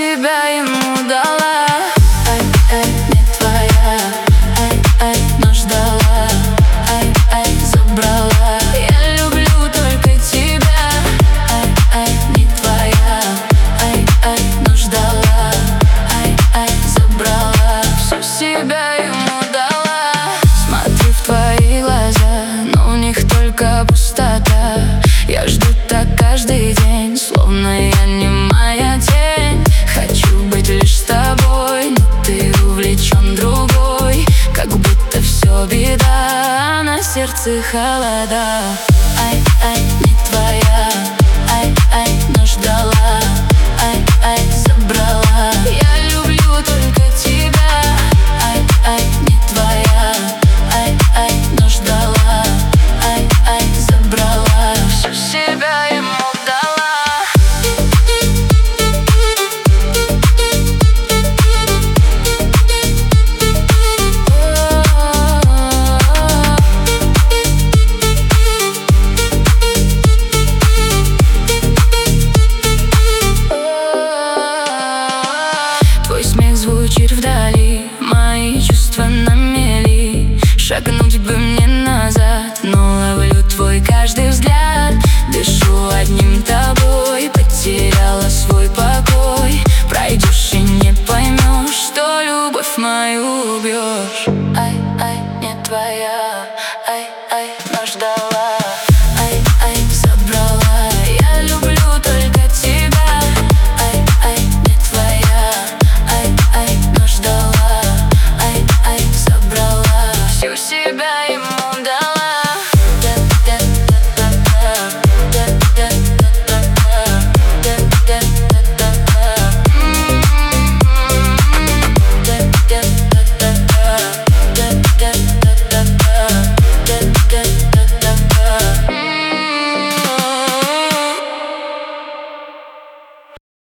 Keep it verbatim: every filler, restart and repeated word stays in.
себя ему дала. Ай, ай, не твоя, ай, ай, но ждала. Ай, ай, забрала. Я люблю только тебя. Ай, ай, не твоя, ай, ай, но ждала. Ай, ай, забрала. Всю себя ему дала. Смотрю в твои глаза, но в них только пустота. Я жду так каждый день, словно я не моя тень. Хочу быть лишь с тобой, но ты увлечен другой. Как будто все беда, а на сердце холода. Ай, ай, не твоя, ай, ай, но ждала.